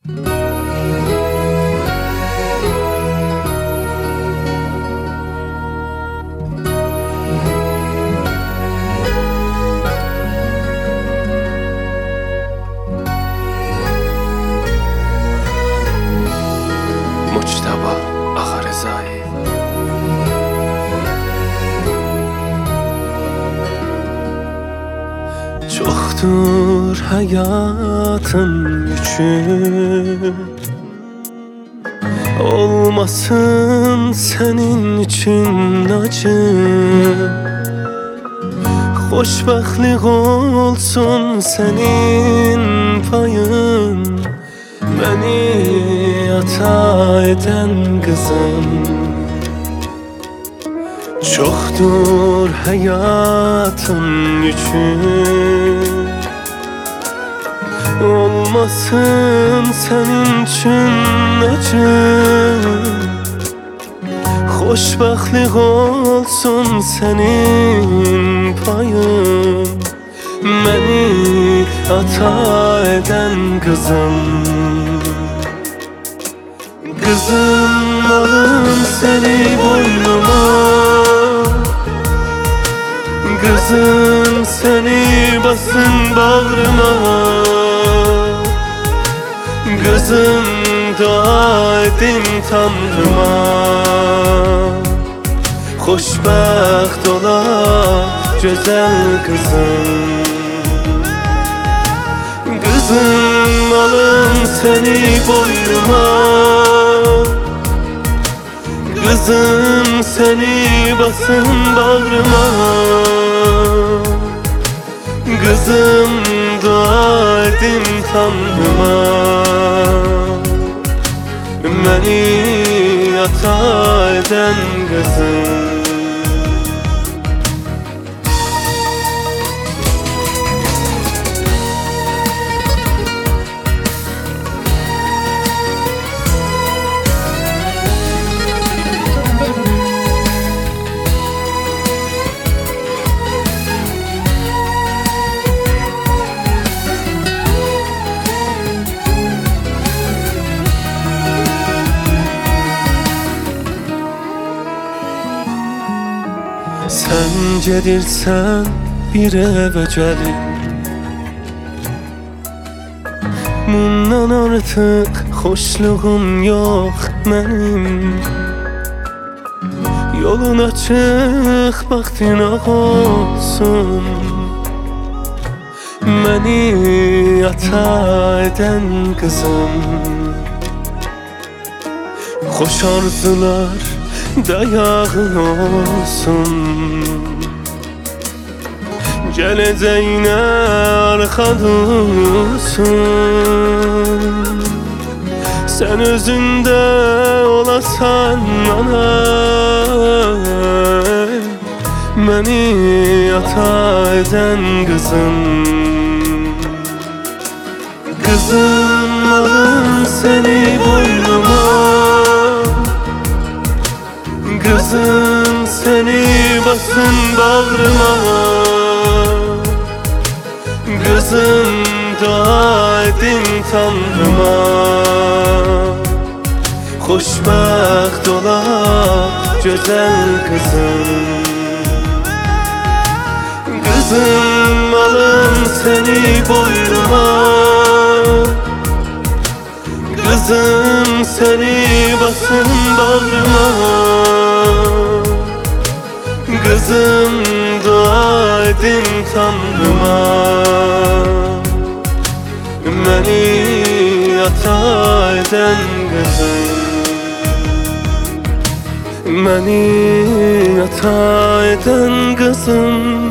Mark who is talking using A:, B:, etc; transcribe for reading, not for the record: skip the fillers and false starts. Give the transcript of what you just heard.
A: مجتبی آقارزایی. Çoxdur həyatım üçün, olmasın sənin üçün acı. Xoşbəxtlik olsun sənin payın, məni ata edən qızım. Çoxdur həyatım üçün, olmasın sənin üçün acı. Xoşbəxtlik olsun sənin payın, məni ata edən qızım. Qızım alım səni boynuma, qızım səni basın bağrıma. Qızım dua edim Tanrıma, xoşbəxt ola gözəl qızım. Qızım alım səni boynuma, qızım səni basın bağrıma. Qızım dua edim Tanrıma, məni ata edən qızım. Sən gedirsən bir evə gəlib, bundan artıq xoşluğum yox mənim. Yolun açıq, baxtın ağ olsun, məni ata edən qızım. Xoş arzular dayağın olsun, gələcəyinə arxa dursun. Sən özündə olasan ana, məni ata edən qızım. Qızım alım səni boynuma, qızım səni basın bağrıma. Qızım dua edim Tanrıma, xoşbəxt ola gözəl qızım. Qızım alım səni boynuma, qızım səni basın bağrıma. Qızım dua edim Tanrıma, məni ata edən qızım. Məni ata edən qızım.